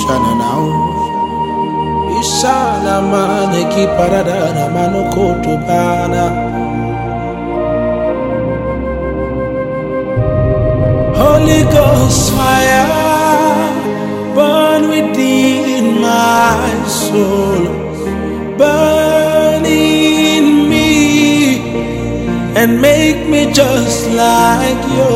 shana now. Isana mane ki paradana manokoto bana. Holy Ghost fire, burn within my soul, burn in me, and make me just like you,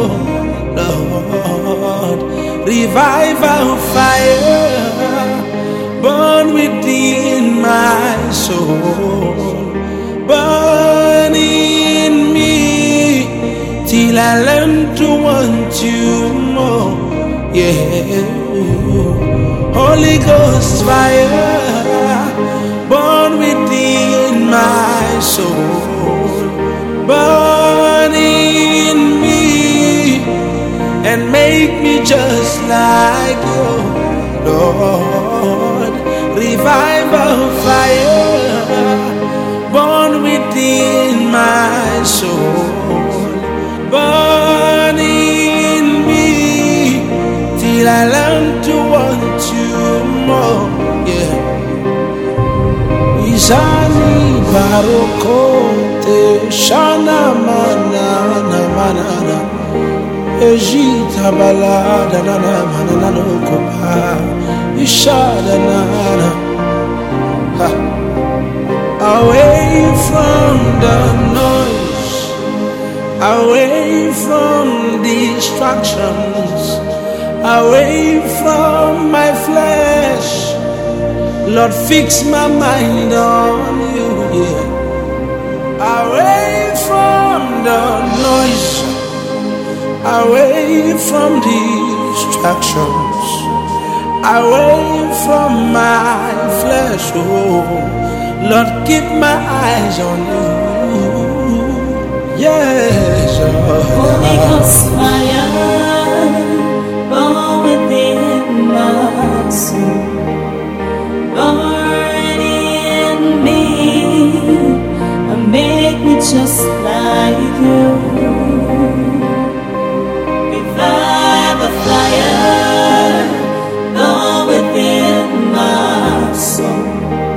Lord. Revival fire, burn within my soul, burn in me, till I learn to want you more, yeah. Holy Ghost fire, burn within my soul, burn in me, and make me just like you, Lord. Revival fire, burn within my soul, burn in me, till I learn to want you more, yeah. Izani barokote shana manana manana, Ejita balada nana manana no kopa, ishada nana. Away from the noise, away from distractions, away from my flesh, Lord, fix my mind on you, yeah. Away from the noise, away from distractions, away from my flesh, oh Lord, keep my eyes on you, yes, Holy Ghost fire, burn within my soul, burn in me, and make me just like you. Revive a fire, burn within my soul,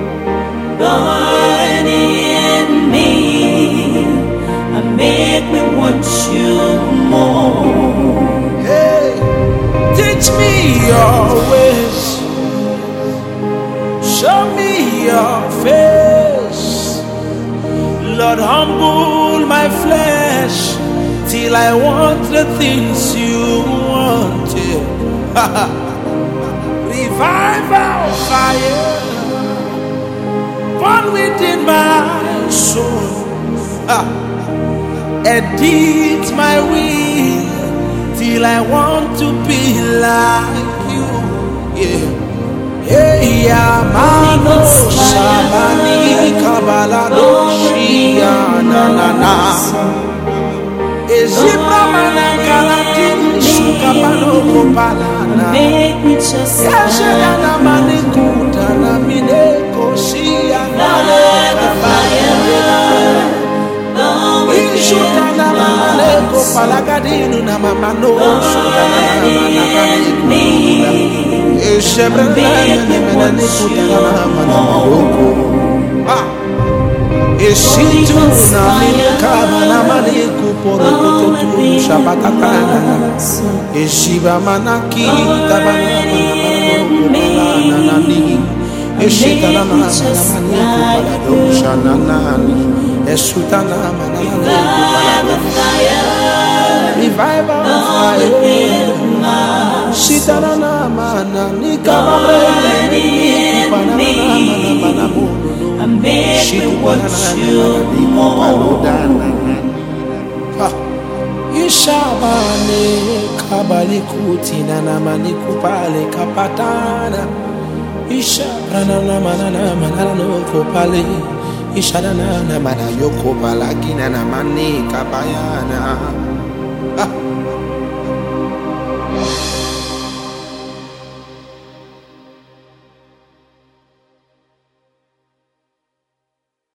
burn in me, and make me want you more. hey, teach me your ways, show me your face, Lord, humble my flesh, till I want the things you want, yeah. Revival fire, burn within my soul, edit my will, till I want to be like you, yeah. Hey, Yamano Sabani Kabalado Shia na na na. Ezibra manakalatin sukapano kopalana. Make me just Yashena na manikuta na mineko shia na fire. Ishuta na maneko palagadinu na mamano sukana na manakaliku. Eshebra na manikuta na manamoko. Eshitu na minkama na maniku porokototu shabatatana. Eshiba manaki tabana na nani. Eshita na maniku palado shananani. Esutana mananiku palado. Revival fire. Shitana na manani kabare. Panana and make me want you more. Ishabane kabali kutina na maniku pale kapatana. Ishabana na manana manana no kopale. Ishadana na mana yoko palagina na mani kabayana.